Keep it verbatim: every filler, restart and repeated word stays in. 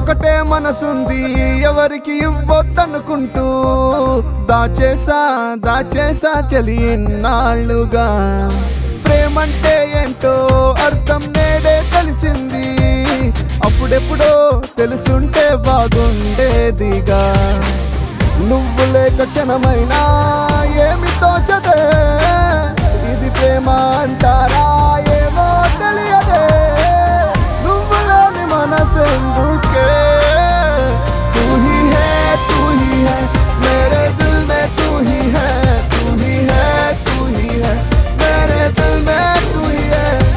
ఒకటే మనసుంది ఎవరికి ఇవ్వొద్దనుకుంటూ దాచేసా దాచేసా చలి ఎన్నాళ్ళుగా ప్రేమంటే ఏంటో అర్థం నేడే తెలిసింది అప్పుడెప్పుడో తెలుసుంటే బాగుండేదిగా నువ్వు లేక క్షణమైనా ఏమి తోచదే ఇది ప్రేమ అంటారా